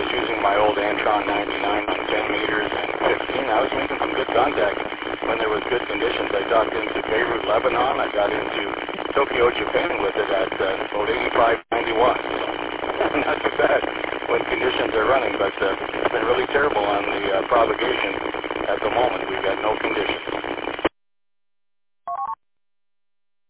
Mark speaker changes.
Speaker 1: was using my old Antron 99 on 10 meters and 15. I was making some good contact when there was good conditions. I docked into Beirut, Lebanon. I got into Tokyo, Japan with it at about 85.91. So not too bad when conditions are running, but it's been really terrible on the propagation at the moment. We've got no conditions.